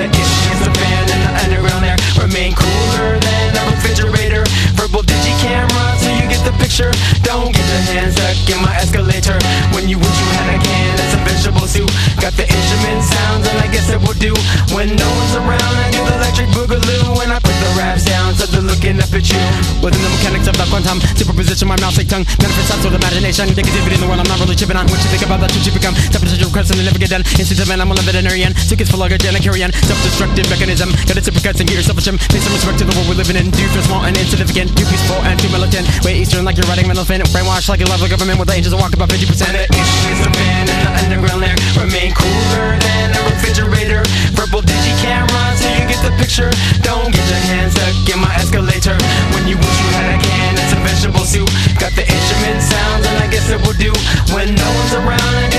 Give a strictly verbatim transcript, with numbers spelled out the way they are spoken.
the issue is the fan and the underground air remain cooler than a refrigerator. Purple digi camera, so you get the picture. Don't get your hands stuck in my escalator. When you wish you had a can, it's a vegetable soup. Got the instrument sounds, and I guess it will do. When no one's around, I do the electric boogaloo. When I put the raps down, so they're looking up at you. Within the mechanics of the quantum, superposition, my mouth, like tongue, manifest thoughts with imagination. Negativity in the world, I'm not really chipping on. What you think about that, what you become. Temperature requests and they never get done. Instinctive man, I'm a veterinarian. Sick is full of and carry on. Self-destructive mechanism. Got it supercuts and get yourself a trim. Pay some respect to the world we're living in. Do you feel small and insignificant? Too peaceful and too militant. Way Eastern like you're riding an elephant. Brainwashed like you love the government with the angels that walk about fifty percent. The issue is the fan and the underground air remain cooler than a refrigerator. Purple digi camera, so you get the picture. Don't get your hands stuck in my escalator. When you wish you had a can, it's a vegetable soup. Got the instrument sounds, and I guess it will do. When no one's around,